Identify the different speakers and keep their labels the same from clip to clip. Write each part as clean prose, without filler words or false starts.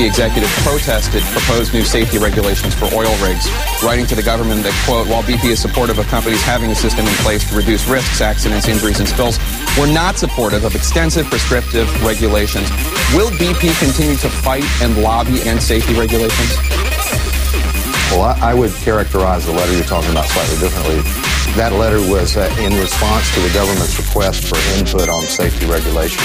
Speaker 1: BP executive protested proposed new safety regulations for oil rigs, writing to the government that, quote, while BP is supportive of companies having a system in place to reduce risks, accidents, injuries, and spills, we're not supportive of extensive prescriptive regulations. Will BP continue to fight and lobby against safety regulations?
Speaker 2: Well, I would characterize the letter you're talking about slightly differently. That letter was in response to the government's request for input on safety regulations.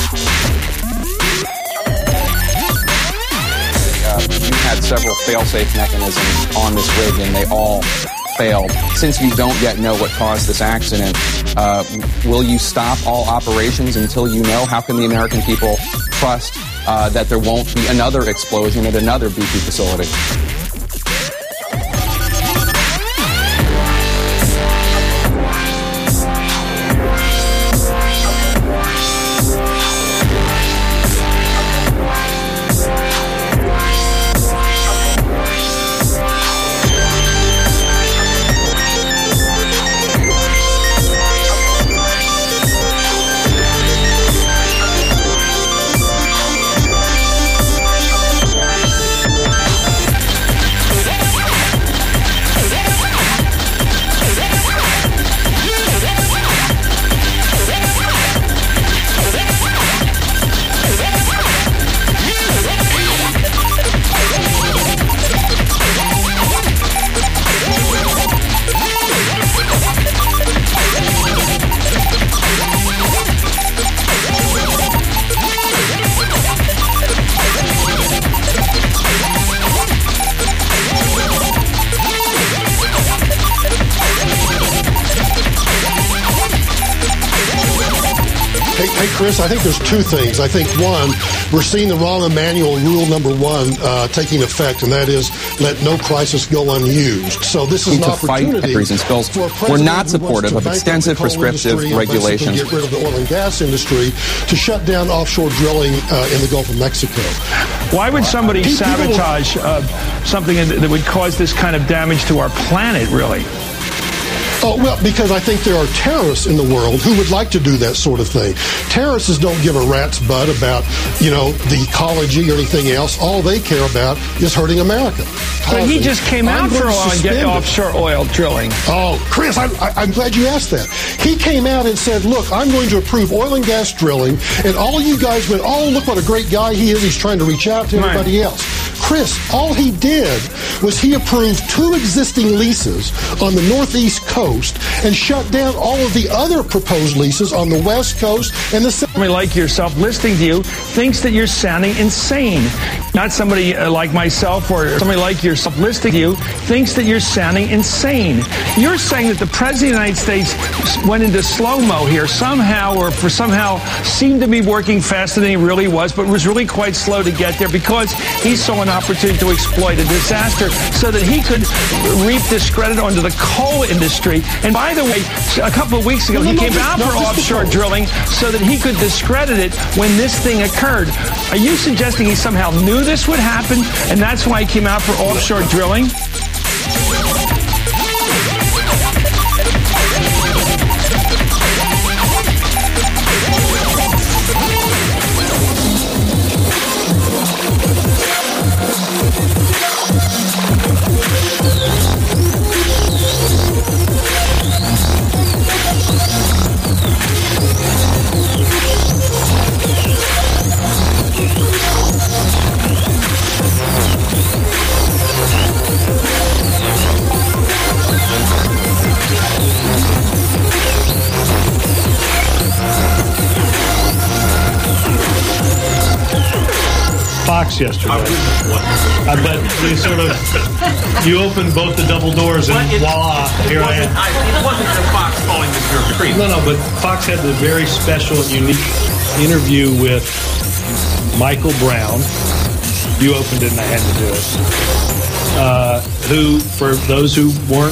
Speaker 1: You had several fail-safe mechanisms on this rig, and they all failed. Since you don't yet know what caused this accident, will you stop all operations until you know? How can the American people trust that there won't be another explosion at another BP facility?
Speaker 3: Hey, Chris, I think there's two things. I think, one, we're seeing the Rahm Emanuel rule number one taking effect, and that is let no crisis go unused. So this is an opportunity for a president
Speaker 1: we're not supportive of extensive prescriptive regulations.
Speaker 3: Get rid of the oil and gas industry to shut down offshore drilling in the Gulf of Mexico.
Speaker 4: Why would somebody sabotage something that would cause this kind of damage to our planet, really?
Speaker 3: Oh, well, because I think there are terrorists in the world who would like to do that sort of thing. Terrorists don't give a rat's butt about, the ecology or anything else. All they care about is hurting America.
Speaker 4: But he just came out for offshore oil drilling.
Speaker 3: Oh, Chris, I'm glad you asked that. He came out and said, look, I'm going to approve oil and gas drilling, and all you guys went, oh, look what a great guy he is. He's trying to reach out to everybody else. Chris, all he did was he approved 2 existing leases on the northeast coast and shut down all of the other proposed leases on the west coast and the south.
Speaker 4: Somebody like yourself listening to you thinks that you're sounding insane. Not somebody like myself or somebody like yourself listening to you thinks that you're sounding insane. You're saying that the President of the United States went into slow-mo here somehow seemed to be working faster than he really was, but was really quite slow to get there because he saw an opportunity to exploit a disaster so that he could reap discredit onto the coal industry. And by the way, a couple of weeks ago, he came out for offshore drilling so that he could discredit it when this thing occurred. Are you suggesting he somehow knew this would happen, and that's why he came out for offshore drilling?
Speaker 5: Fox yesterday. But you opened both the double doors and voila, here I am.
Speaker 6: It wasn't the Fox calling this your creep.
Speaker 5: No, but Fox had the very special, unique interview with Michael Brown. You opened it and I had to do it. Who, for those who weren't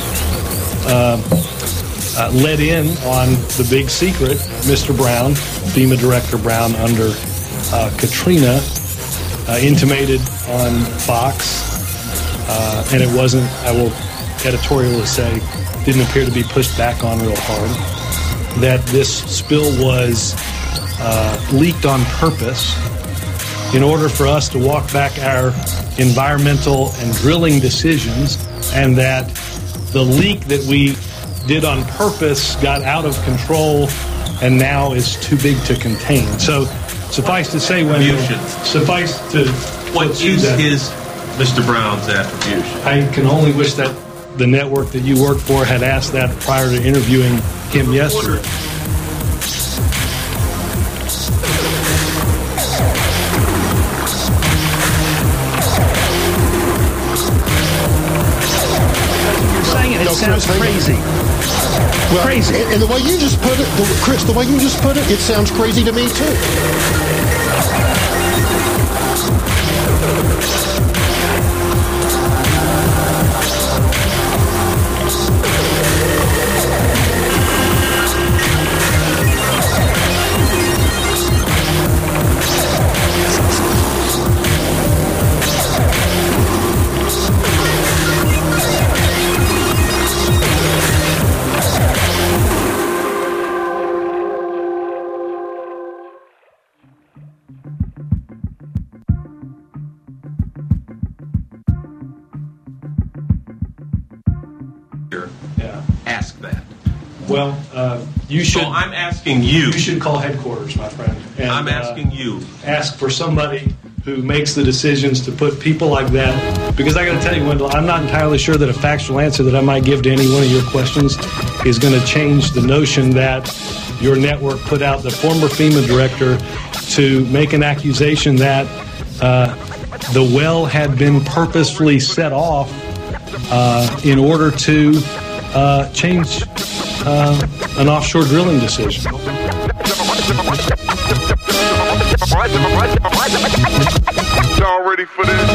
Speaker 5: let in on the big secret, Mr. Brown, FEMA Director Brown under Katrina, intimated on Fox, and it wasn't, I will editorially say, didn't appear to be pushed back on real hard, that this spill was leaked on purpose in order for us to walk back our environmental and drilling decisions, and that the leak that we did on purpose got out of control and now is too big to contain. So suffice to say, when
Speaker 6: what use is Mr. Brown's attribution?
Speaker 5: I can only wish that the network that you work for had asked that prior to interviewing him yesterday.
Speaker 4: You're saying it sounds crazy.
Speaker 3: Well,
Speaker 4: Crazy.
Speaker 3: And the way you just put it, Chris, the way you just put it, it sounds crazy to me too.
Speaker 6: Ask that.
Speaker 5: Well, you should.
Speaker 6: So I'm asking you.
Speaker 5: You should call headquarters, my friend. And,
Speaker 6: I'm asking you.
Speaker 5: Ask for somebody who makes the decisions to put people like that. Because I got to tell you, Wendell, I'm not entirely sure that a factual answer that I might give to any one of your questions is going to change the notion that your network put out the former FEMA director to make an accusation that the well had been purposefully set off in order to change an offshore drilling decision.
Speaker 7: Y'all ready for this?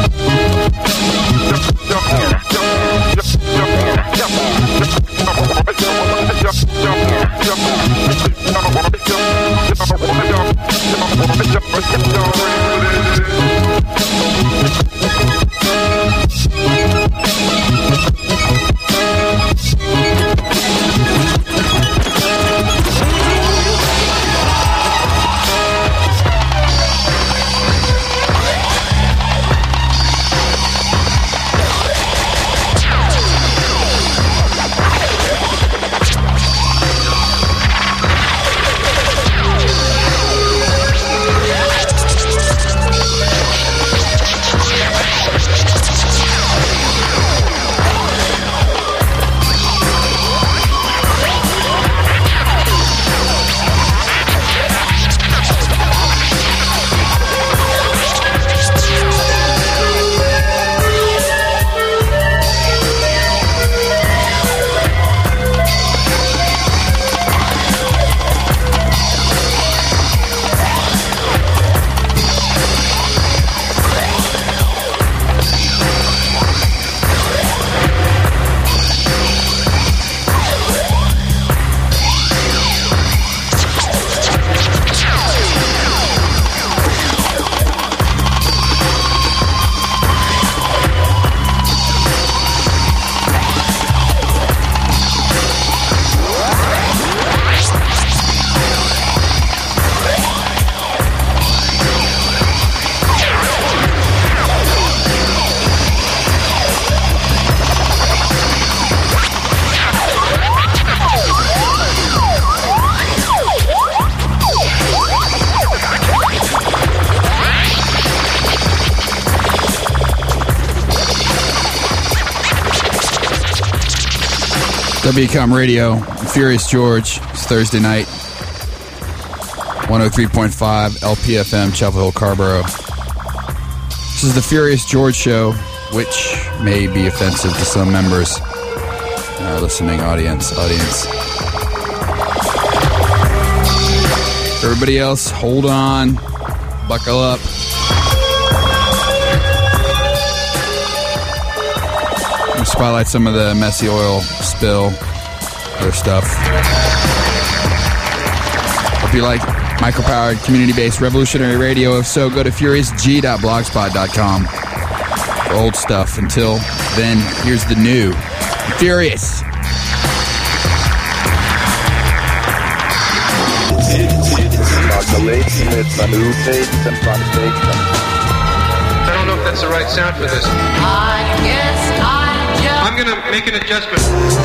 Speaker 8: WCOM Radio, Furious George. It's Thursday night. 103.5 LPFM, Chapel Hill, Carborough. This is the Furious George Show, which may be offensive to some members in our listening audience. Everybody else, hold on. Buckle up. We'll spotlight some of the messy oil spill, other stuff. Hope you like micro-powered, community-based, revolutionary radio. If so, go to furiousg.blogspot.com for old stuff. Until then, here's the new. Furious.
Speaker 7: It's a new face and
Speaker 9: that's the right sound for this. I'm going to make an adjustment.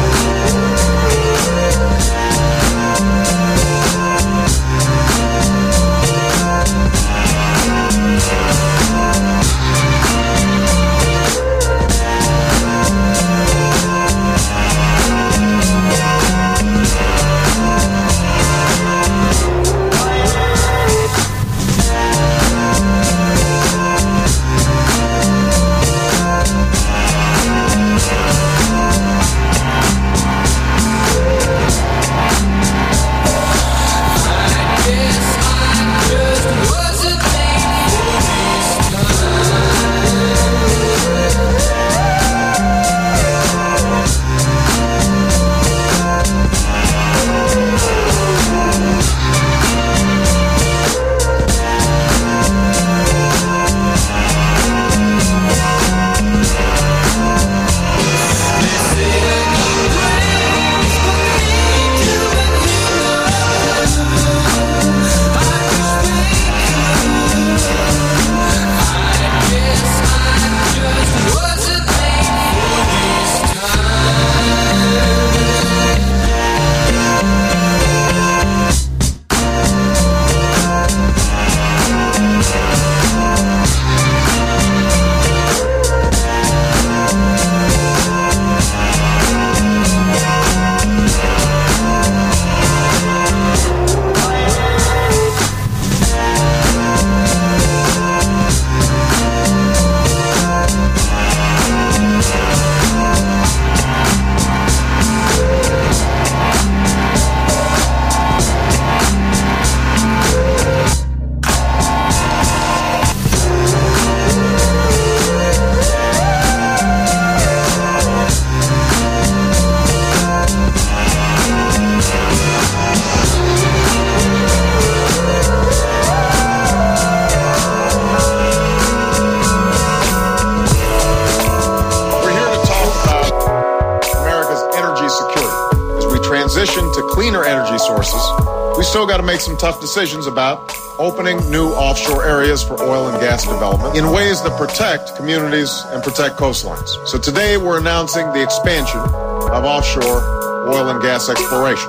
Speaker 10: Still got to make some tough decisions about opening new offshore areas for oil and gas development in ways that protect communities and protect coastlines. So today we're announcing the expansion of offshore oil and gas exploration.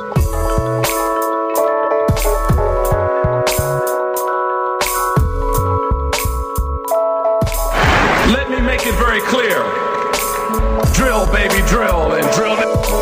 Speaker 4: Let me make it very clear. Drill, baby, drill, and drill.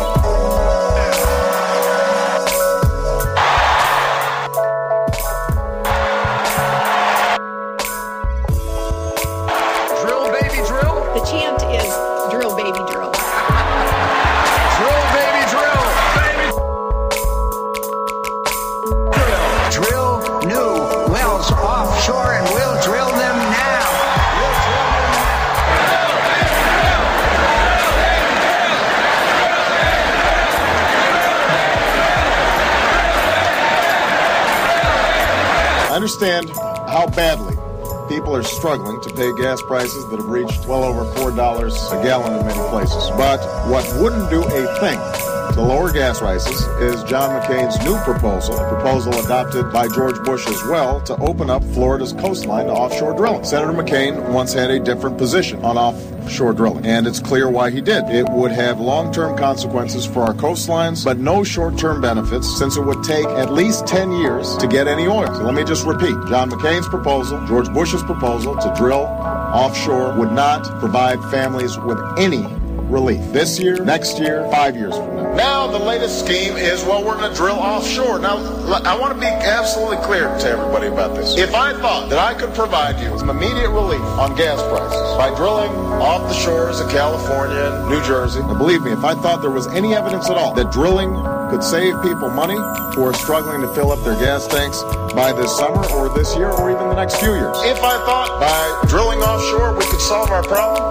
Speaker 10: Understand how badly people are struggling to pay gas prices that have reached well over $4 a gallon in many places. But what wouldn't do a thing to lower gas prices is John McCain's new proposal, a proposal adopted by George Bush as well, to open up Florida's coastline to offshore drilling. Senator McCain once had a different position on offshore drilling, and it's clear why he did. It would have long-term consequences for our coastlines, but no short-term benefits, since it would take at least 10 years to get any oil. So let me just repeat. John McCain's proposal, George Bush's proposal to drill offshore would not provide families with any relief this year, next year, 5 years from now. Now the latest scheme is, well, we're going to drill offshore. Now, I want to be absolutely clear to everybody about this. If I thought that I could provide you some immediate relief on gas prices by drilling off the shores of California and New Jersey, and believe me, if I thought there was any evidence at all that drilling could save people money who are struggling to fill up their gas tanks by this summer or this year or even the next few years, if I thought by drilling offshore we could solve our problem,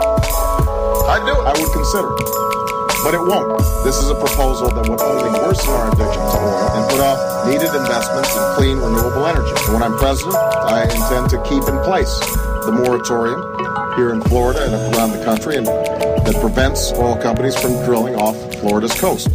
Speaker 10: I'd do it. I would consider it. But it won't. This is a proposal that would only worsen our addiction to oil and put off needed investments in clean, renewable energy. And when I'm president, I intend to keep in place the moratorium here in Florida and around the country and that prevents oil companies from drilling off Florida's coast.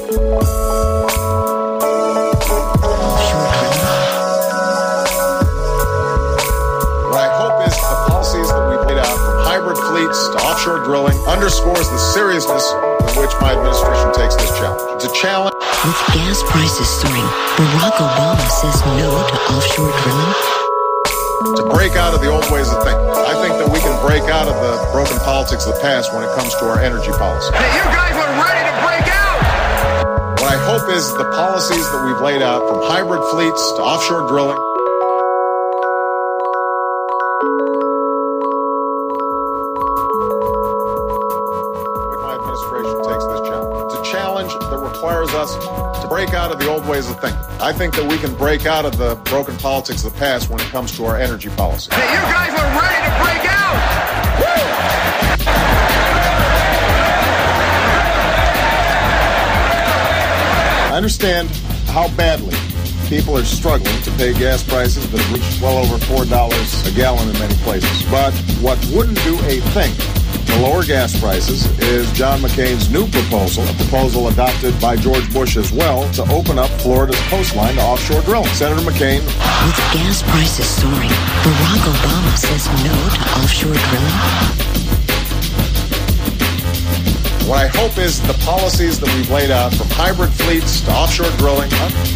Speaker 10: What I hope is the policies that we've laid out, from hybrid fleets to offshore drilling, underscores the seriousness with which my administration takes this challenge. It's a challenge.
Speaker 11: With gas prices soaring, Barack Obama says no to offshore drilling.
Speaker 10: To break out of the old ways of thinking. I think that we can break out of the broken politics of the past when it comes to our energy policy.
Speaker 9: Hey, you guys were ready to break out!
Speaker 10: What I hope is the policies that we've laid out, from hybrid fleets to offshore drilling, my administration takes this challenge. It's a challenge that requires us to break out of the old ways of thinking. I think that we can break out of the broken politics of the past when it comes to our energy policy.
Speaker 9: Hey, you guys were ready to break out! Woo!
Speaker 10: I understand how badly people are struggling to pay gas prices that have reached well over $4 a gallon in many places. But what wouldn't do a thing to lower gas prices is John McCain's new proposal, a proposal adopted by George Bush as well, to open up Florida's coastline to offshore drilling. Senator McCain.
Speaker 11: With gas prices soaring, Barack Obama says no to offshore drilling.
Speaker 10: What I hope is the policies that we've laid out, from hybrid fleets to offshore drilling.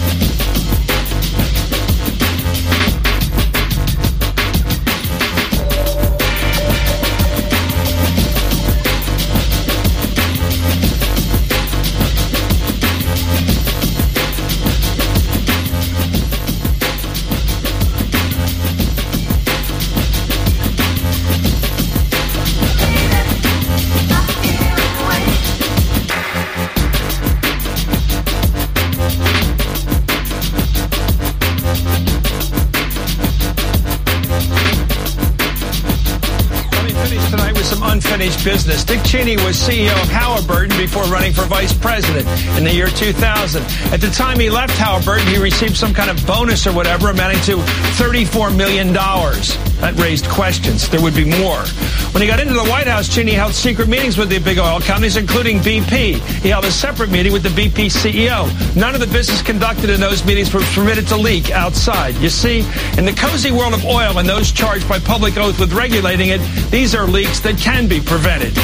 Speaker 4: Unfinished business. Dick Cheney was CEO of Halliburton before running for vice president in the year 2000. At the time he left Halliburton, he received some kind of bonus or whatever amounting to $34 million. That raised questions. There would be more. When he got into the White House, Cheney held secret meetings with the big oil companies, including BP. He held a separate meeting with the BP CEO. None of the business conducted in those meetings was permitted to leak outside. You see, in the cozy world of oil and those charged by public oath with regulating it, these are leaks that can be prevented.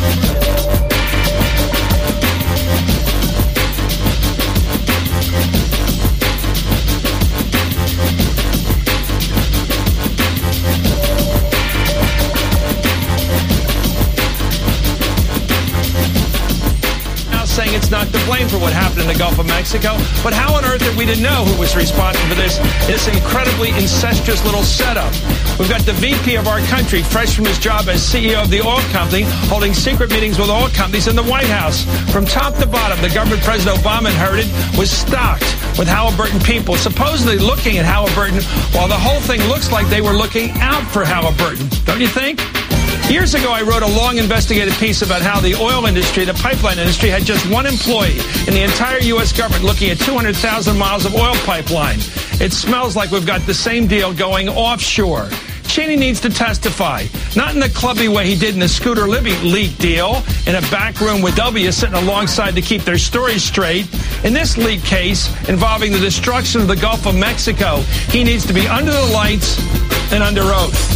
Speaker 4: Saying it's not to blame for what happened in the Gulf of Mexico, but how on earth are we to know who was responsible for this incredibly incestuous little setup? We've got the VP of our country, fresh from his job as CEO of the oil company, holding secret meetings with oil companies in the White House. From top to bottom, the government President Obama inherited was stocked with Halliburton people, supposedly looking at Halliburton, while the whole thing looks like they were looking out for Halliburton. Don't you think? Years ago, I wrote a long investigative piece about how the oil industry, the pipeline industry, had just one employee in the entire U.S. government looking at 200,000 miles of oil pipeline. It smells like we've got the same deal going offshore. Cheney needs to testify, not in the clubby way he did in the Scooter Libby leak deal, in a back room with W sitting alongside to keep their stories straight. In this leak case involving the destruction of the Gulf of Mexico, he needs to be under the lights and under oath.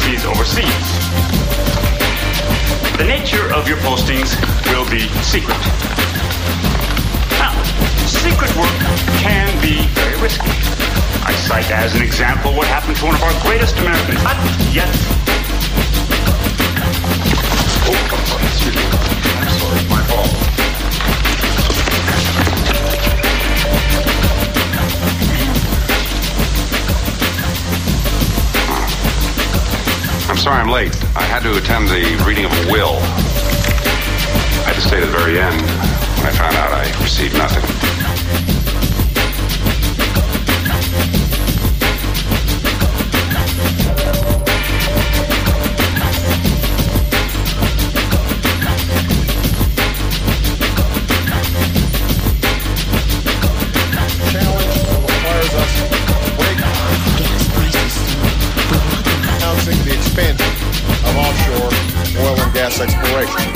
Speaker 12: activities overseas. The nature of your postings will be secret. Now, secret work can be very risky. I cite as an example what happened to one of our greatest Americans, but yet... Oh, excuse me. I'm sorry, my fault.
Speaker 13: I'm sorry I'm late. I had to attend the reading of a will. I had to stay to the very end. When I found out I received nothing.
Speaker 10: Exploration.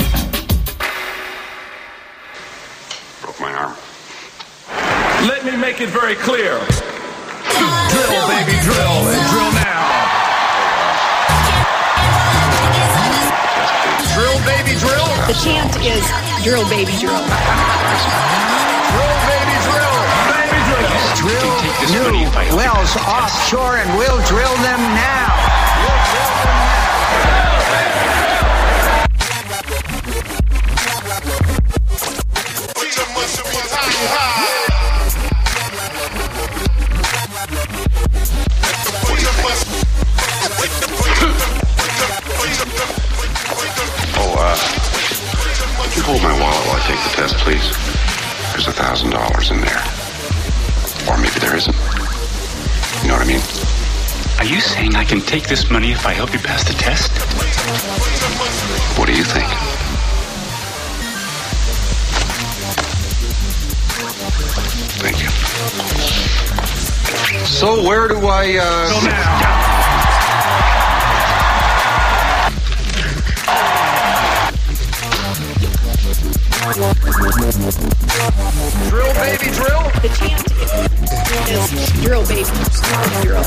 Speaker 13: Broke my arm.
Speaker 4: Let me make it very clear. Drill, baby, drill, and drill now.
Speaker 9: Drill, baby, drill.
Speaker 14: The chant is drill, baby, drill.
Speaker 9: Drill, baby, drill. Baby, drill.
Speaker 15: Drill new wells offshore, and we'll drill them now.
Speaker 13: Could you hold my wallet while I take the test, please? There's $1,000 in there. Or maybe there isn't. You know what I mean?
Speaker 12: Are you saying I can take this money if I help you pass the test?
Speaker 13: What do you think? Thank you.
Speaker 1: So where do I,
Speaker 4: Go now.
Speaker 9: Drill, baby, drill.
Speaker 14: The chant is drill, baby, drill.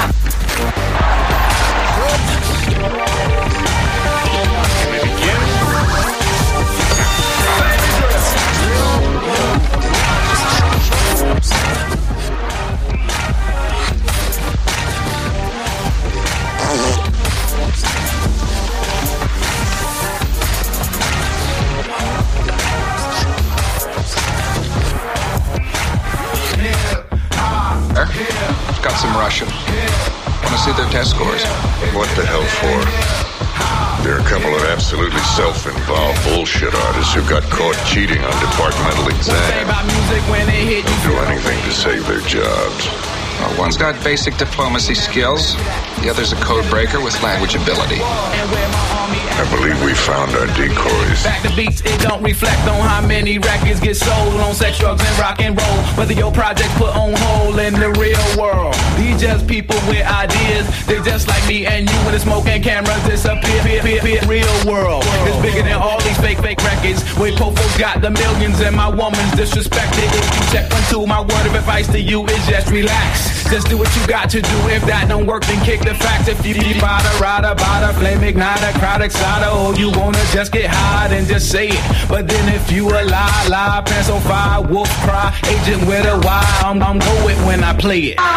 Speaker 1: Got some Russian. Want to see their test scores?
Speaker 16: What the hell for? There are a couple of absolutely self-involved bullshit artists who got caught cheating on departmental exams. They'll do anything to save their jobs.
Speaker 1: Well, one's got basic diplomacy skills. The other's a code breaker with language ability.
Speaker 16: I believe we found our decoys.
Speaker 17: Back to beats, it don't reflect on how many records get sold on sex, drugs, and rock and roll. Whether your project's put on hold in the real world. These just people with ideas. They just like me and you when the smoke and cameras disappear. Real world. It's bigger than all these fake records. Where Pofo's got the millions and my woman's disrespected. If you check into my word of advice to you is just relax. Just do what you got to do. If that don't work, then kick the facts. If you bada, flame igniter, crowd excited, oh, you wanna just get high, then just say it. But then if you a lie, pants on fire, wolf cry, agent with a Y, I'm go it when I play it.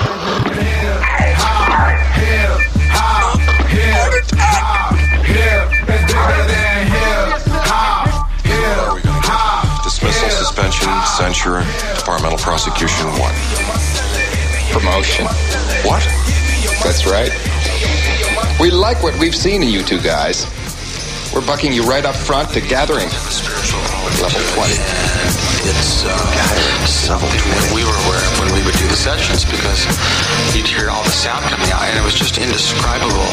Speaker 18: Dismissal, suspension, censure, departmental prosecution, what?
Speaker 1: Promotion.
Speaker 18: What?
Speaker 1: That's right. We like what we've seen in you two guys. We're bucking you right up front to gathering. Level 20.
Speaker 18: It's level 20. We were aware when we would do the sessions because you'd hear all the sound coming out and it was just indescribable.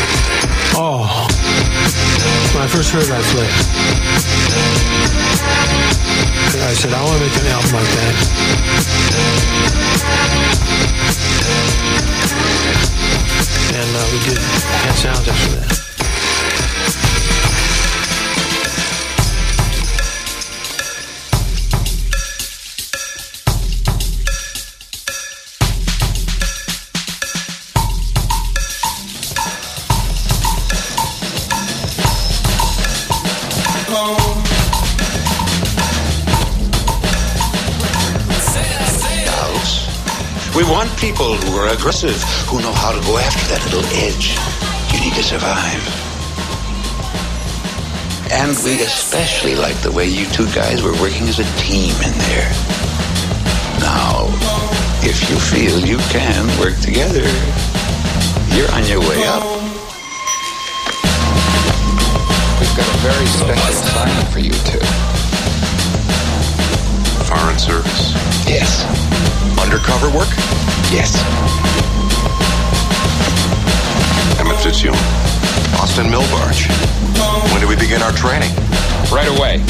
Speaker 19: Oh, when I first heard that flick, said, I want to make an album like that. And we did Cat Sounds after that.
Speaker 18: We want people who are aggressive, who know how to go after that little edge you need to survive. And we especially like the way you two guys were working as a team in there. Now, if you feel you can work together, you're on your way up.
Speaker 13: We've got a very special assignment for you two.
Speaker 16: Foreign service?
Speaker 18: Yes.
Speaker 16: Undercover work?
Speaker 18: Yes.
Speaker 16: Emmett Fitzhugh. Austin Milbarge. When do we begin our training?
Speaker 1: Right away.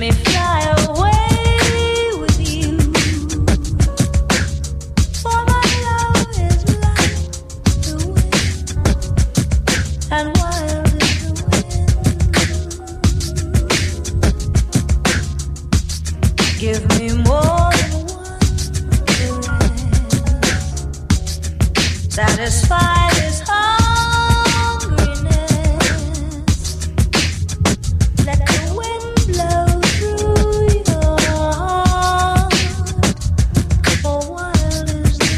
Speaker 20: me fly away with you. For my love is like the wind, and wild is the wind. Give me more than one caress. Satisfy this hungriness. Let the wind blow through your heart. For wild is the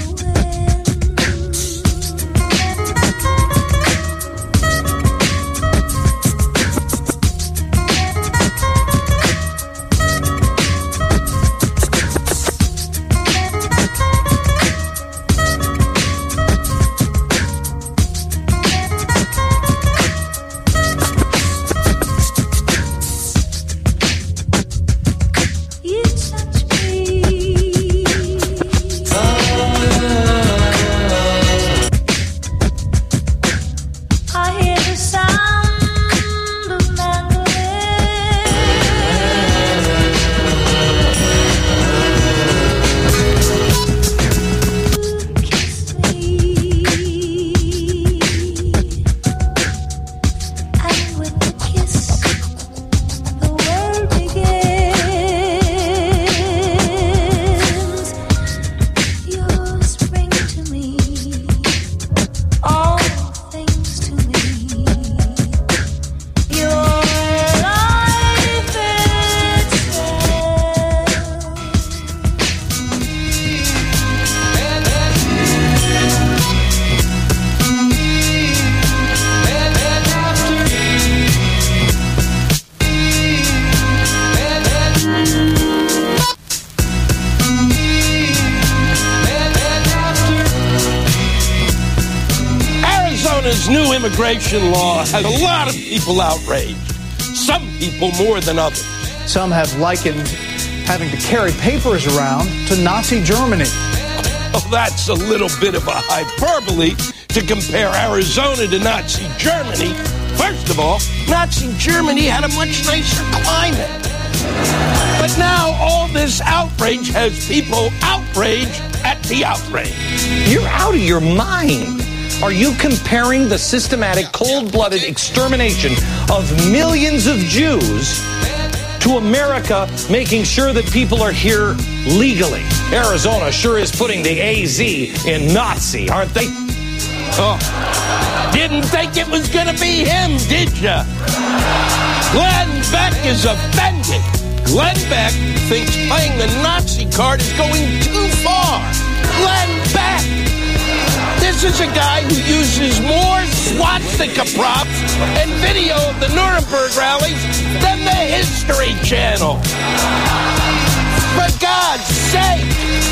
Speaker 21: new immigration law has a lot of people outraged. Some people more than others.
Speaker 22: Some have likened having to carry papers around to Nazi Germany.
Speaker 21: Oh, that's a little bit of a hyperbole to compare Arizona to Nazi Germany. First of all, Nazi Germany had a much nicer climate. But now all this outrage has people outraged at the outrage.
Speaker 23: You're out of your mind. Are you comparing the systematic, cold-blooded extermination of millions of Jews to America making sure that people are here legally? Arizona sure is putting the AZ in Nazi, aren't they?
Speaker 21: Oh, didn't think it was going to be him, did ya? Glenn Beck is offended. Glenn Beck thinks playing the Nazi card is going too far. Glenn Beck! This is a guy who uses more swastika props and video of the Nuremberg rallies than the History Channel. For God's sake!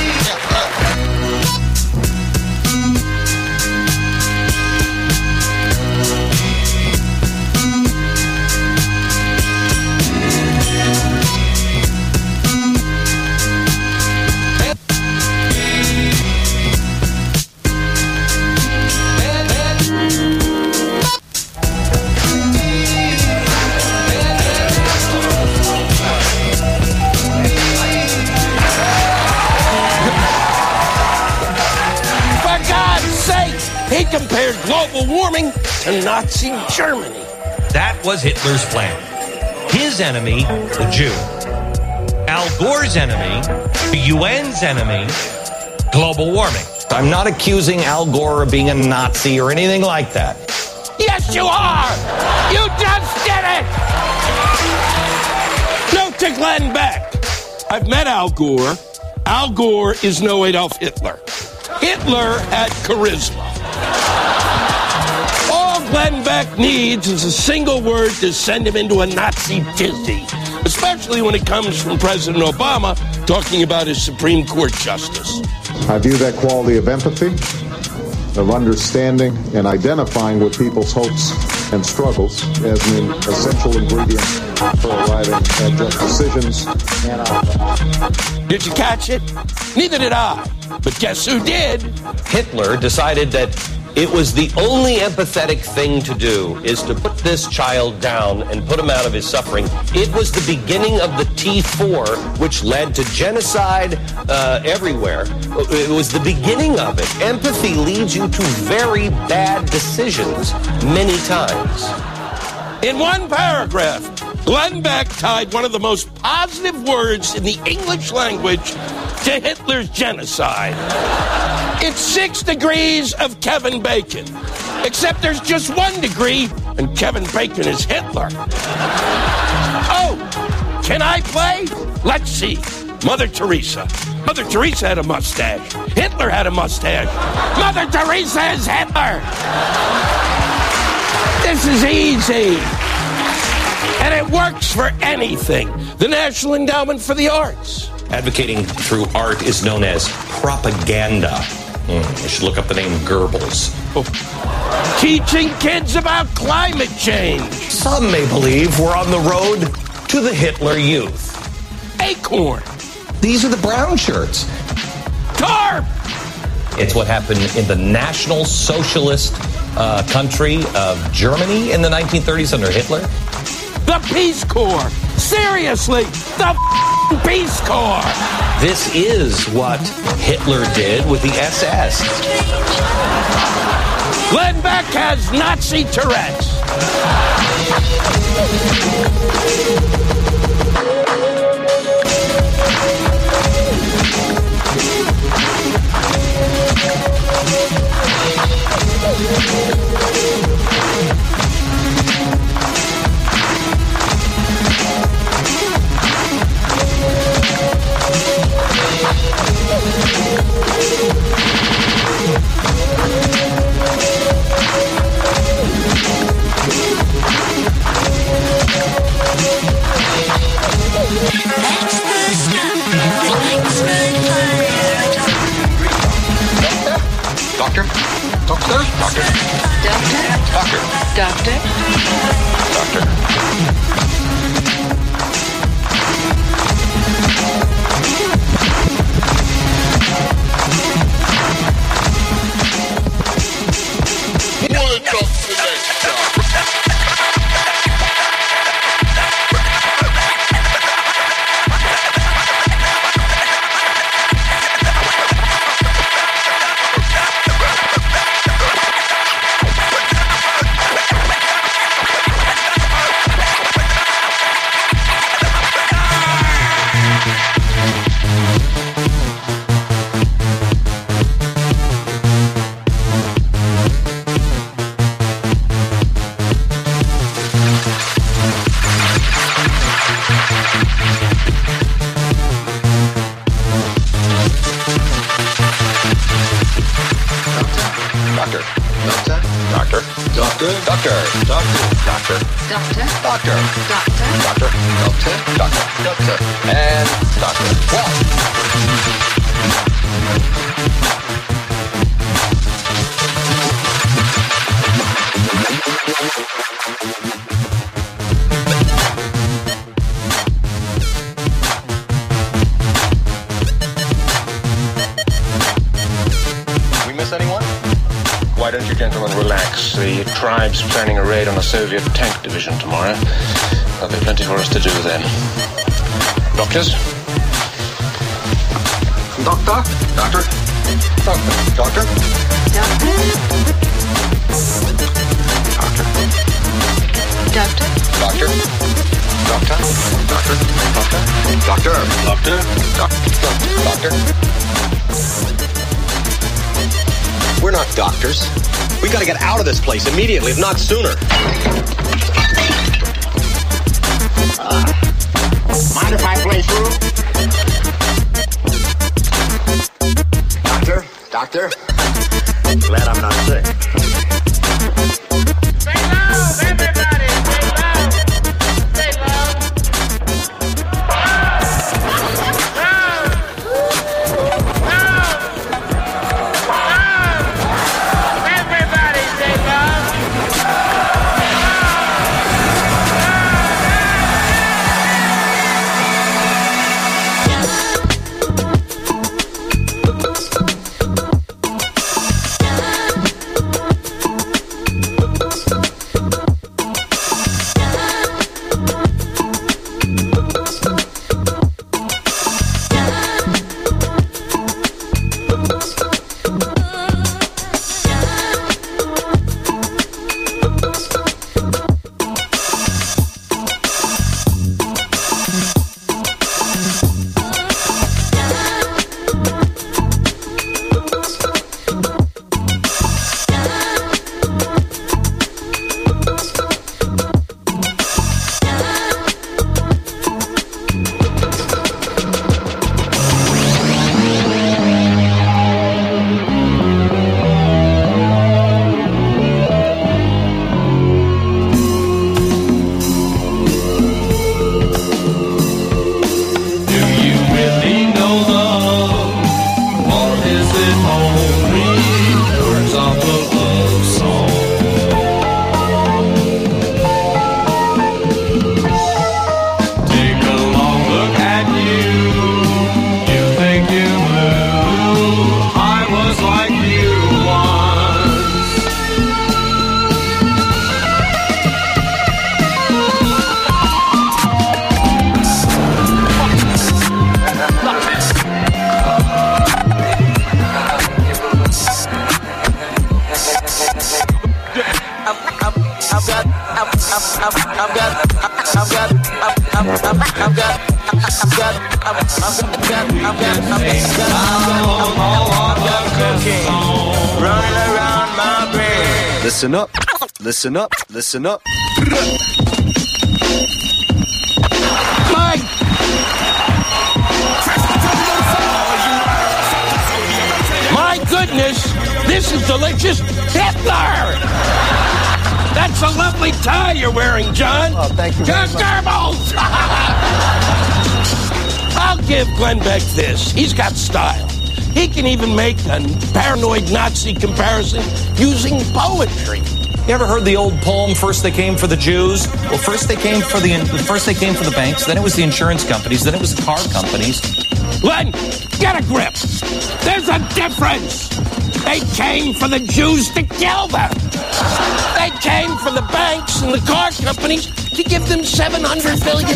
Speaker 21: He compared global warming to Nazi Germany.
Speaker 24: That was Hitler's plan. His enemy, the Jew. Al Gore's enemy, the UN's enemy, global warming. I'm not accusing Al Gore of being a Nazi or anything like that.
Speaker 21: Yes, you are! You just did it! Note to Glenn Beck. I've met Al Gore. Al Gore is no Adolf Hitler. Hitler had charisma. All Glenn Beck needs is a single word to send him into a Nazi tizzy, especially when it comes from President Obama talking about his Supreme Court justice.
Speaker 10: I view that quality of empathy, of understanding, and identifying with people's hopes and struggles as an essential ingredient for arriving at just decisions and outcomes.
Speaker 21: Did you catch it? Neither did I. But guess who did?
Speaker 24: Hitler decided that
Speaker 21: It was the only empathetic thing to do, is to put this child down and put him out of his suffering. It was the beginning of the T4, which led to genocide everywhere. It was the beginning of it. Empathy leads you to very bad decisions many times. In one paragraph, Glenn Beck tied one of the most positive words in the English language to Hitler's genocide. It's 6 degrees of Kevin Bacon. Except there's just 1 degree, and Kevin Bacon is Hitler. Oh, can I play? Let's see. Mother Teresa. Mother Teresa had a mustache. Hitler had a mustache. Mother Teresa is Hitler. This is easy. And it works for anything. The National Endowment for the Arts.
Speaker 24: Advocating through art is known as propaganda. You should look up the name Goebbels.
Speaker 21: Teaching kids about climate change.
Speaker 24: Some may believe we're on the road to the Hitler Youth.
Speaker 21: Acorn.
Speaker 24: These are the brown shirts.
Speaker 21: TARP.
Speaker 24: It's what happened in the National Socialist country of Germany in the 1930s under Hitler.
Speaker 21: The Peace Corps. Seriously, the Peace Corps.
Speaker 24: This is what Hitler did with the SS.
Speaker 21: Glenn Beck has Nazi Tourette's.
Speaker 13: Doctor? Doctor? Doctor? Doctor? Doctor? Doctor?
Speaker 2: Tribes planning a raid on a Soviet tank division tomorrow. There'll be plenty for us to do then. Doctors?
Speaker 13: Doctor? Doctor? Doctor? Doctor?
Speaker 11: Doctor? Doctor?
Speaker 13: Doctor? Doctor? Doctor? Doctor? Doctor? Doctor? Doctor? We're not doctors. We gotta get out of this place immediately, if not sooner.
Speaker 15: Mind if I play through?
Speaker 13: Doctor? Doctor?
Speaker 15: Glad I'm not sick.
Speaker 9: Stay loud, everybody! Stay loud! Stay loud! Everybody stay loud! Running around my brain.
Speaker 3: Listen up, listen up, listen up.
Speaker 21: My goodness, this is delicious. Hitler! That's a lovely tie you're wearing, John.
Speaker 3: Oh, thank you very much.
Speaker 21: Goebbels! I'll give Glenn Beck this. He's got style. He can even make a paranoid Nazi comparison using poetry.
Speaker 24: You ever heard the old poem, First They Came for the Jews? Well, first they came for the banks, then it was the insurance companies, then it was the car companies.
Speaker 21: Glenn, get a grip. There's a difference. They came for the Jews to kill them. They came for the banks and the car companies to give them $700 billion.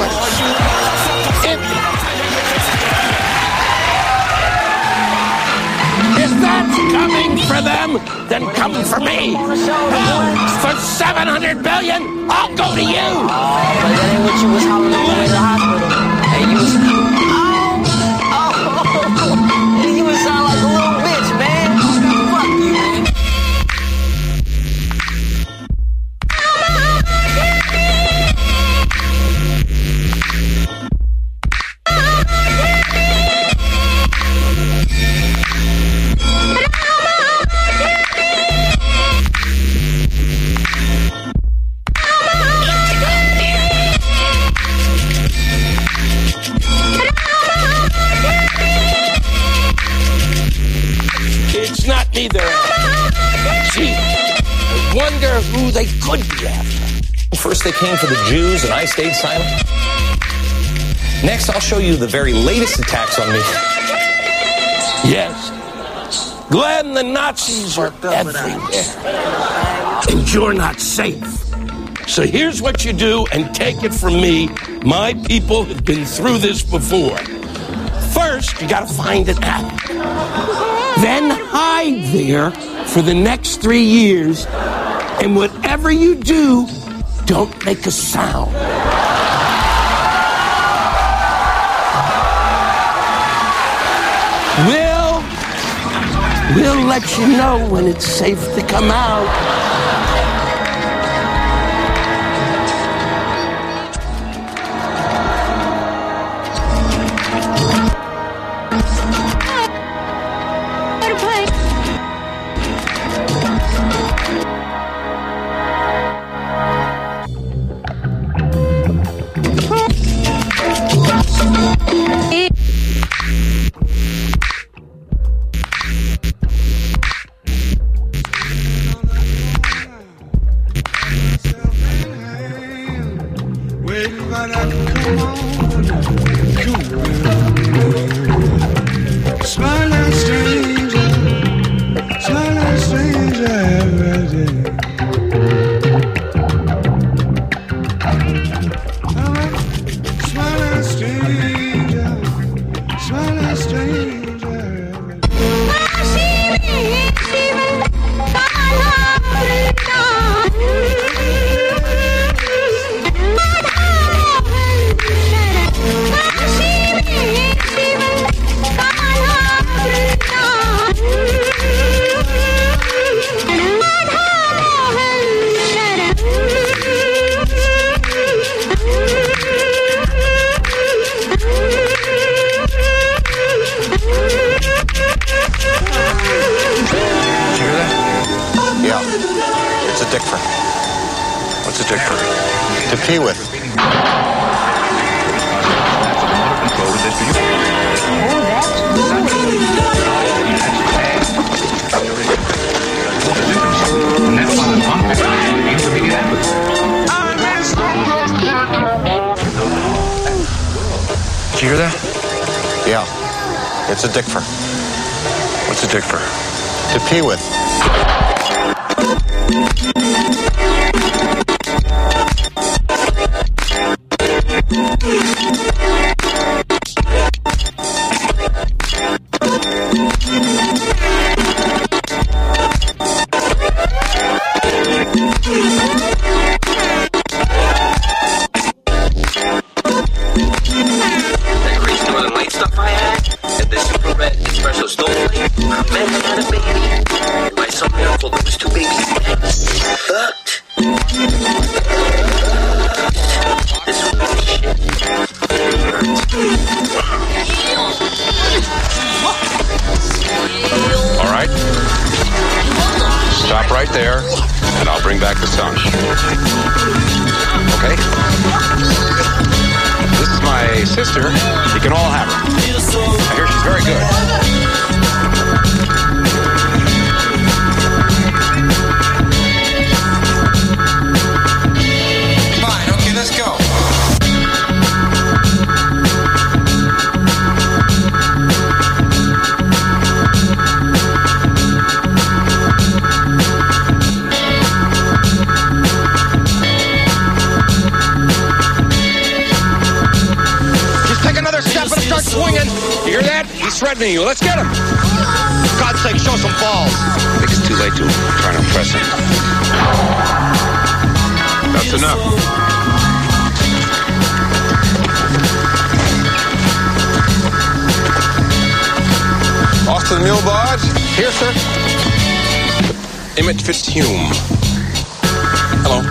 Speaker 21: If that's coming for them, then come for me. For $700 billion, I'll go to you.
Speaker 5: Oh, but that ain't what you was hollering on the way to the hospital. Hey, you was... You would sound like a little bitch, man. Fuck you, man.
Speaker 21: It's not neither. Gee, I wonder who they could be after.
Speaker 24: First they came for the Jews and I stayed silent. Next, I'll show you the very latest attacks on me.
Speaker 21: Yes. Glenn, the Nazis are everywhere. And you're not safe. So here's what you do, and take it from me. My people have been through this before. First, you gotta find an attic. Then hide there for the next 3 years, and whatever you do, don't make a sound. We'll let you know when it's safe to come out.
Speaker 3: Did you hear that? Yeah. It's a dick for. What's a dick for? To pee with.
Speaker 5: was stolen. Man had a baby. My son uncle, there was 2 babies. Fucked. This was shit.
Speaker 3: All right. Stop right there, and I'll bring back the son. Okay? This is my sister. You can all have her. I hear she's very good.
Speaker 6: Fine, okay, let's go.
Speaker 21: Start swinging. You hear that? He's threatening you. Let's get him. For God's sake, show some balls.
Speaker 3: I think it's too late to try to impress him. That's enough. Austin Milbard.
Speaker 21: Here, sir.
Speaker 3: Emmett Fitzhume. Hello.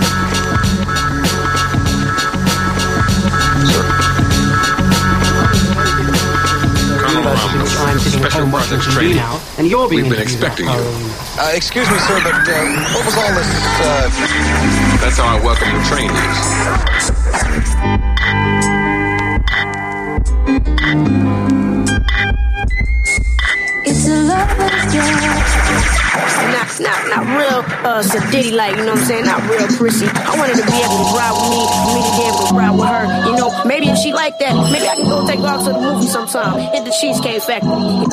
Speaker 7: I'm sitting at home watching TV now, and you're being
Speaker 3: We've been expecting you.
Speaker 6: Excuse me, sir, but what was all this?
Speaker 3: That's how I welcome the trainees.
Speaker 20: It's a lover's job.
Speaker 14: Not real sadiddy like, you know what I'm saying? Not real prissy. I wanted to be able to ride with me to be able to ride with her. You know, maybe if she like that, maybe I can go take her out to the movie sometime. Hit the Cheesecake Factory.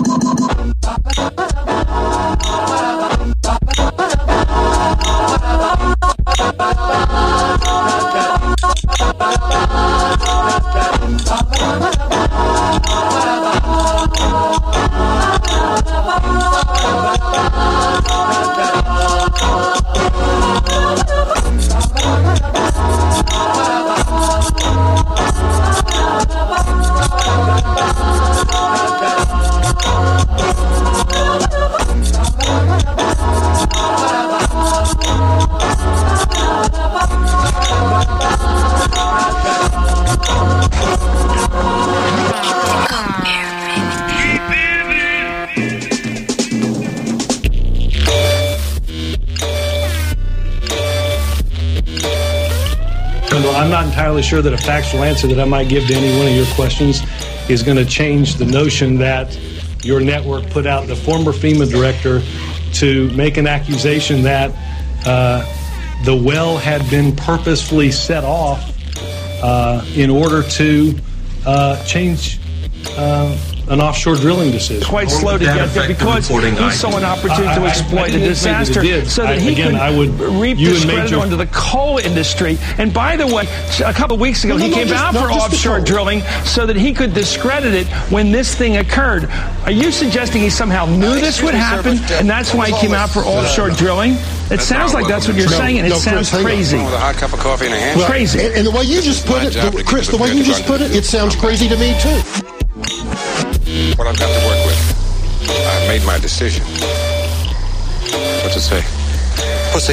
Speaker 4: I'm not entirely sure that a factual answer that I might give to any one of your questions is going to change the notion that your network put out the former FEMA director to make an accusation that the well had been purposefully set off in order to change an offshore drilling decision. Quite slow to get there because he saw an opportunity to exploit a disaster so that he could reap discredit onto the coal industry. And by the way, a couple of weeks ago, he came out for offshore drilling so that he could discredit it when this thing occurred. Are you suggesting he somehow knew this would happen, and that's why he came out for offshore drilling? It sounds like that's what you're saying, and it sounds crazy.
Speaker 3: With a hot cup of coffee and a hand.
Speaker 4: Crazy.
Speaker 8: And the way you just put it, Chris, the way you just put it, it sounds crazy to me, too.
Speaker 3: What I've got to work with. I've made my decision. What's it say? Pussy.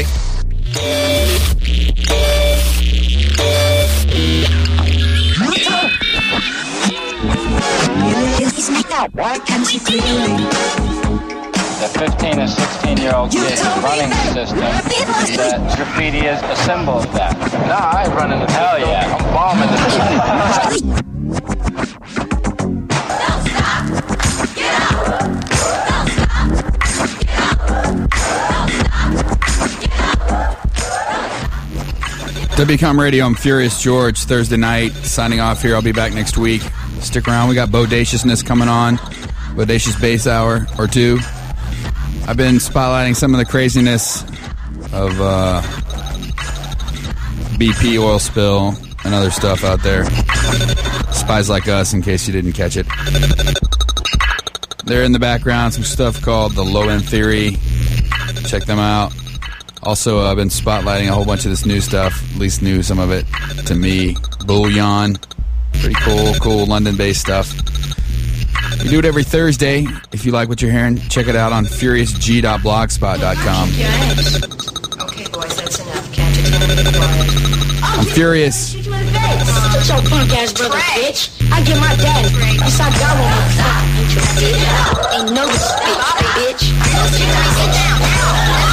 Speaker 20: Why can't you clearly?
Speaker 12: The 15 and 16-year-old kid running the system, that graffiti is a symbol of that. Nah, I ain't running the hell yeah. I'm bombing the
Speaker 25: WCOM Radio, I'm Furious George, Thursday night, signing off here. I'll be back next week. Stick around. We got Bodaciousness coming on, Bodacious Base Hour or two. I've been spotlighting some of the craziness of BP oil spill and other stuff out there. Spies Like Us, in case you didn't catch it. They're in the background, some stuff called The Low End Theory. Check them out. Also, I've been spotlighting a whole bunch of this new stuff, at least new, some of it, to me. Bullion, pretty cool London-based stuff. We do it every Thursday. If you like what you're hearing, check it out on furiousg.blogspot.com.
Speaker 11: Okay, boys, that's enough. Can't you tell me to be quiet?
Speaker 25: I'm furious.
Speaker 14: Shut your punk ass brother, bitch. I get my daddy. Yes, I got one more. Ain't no respect, bitch.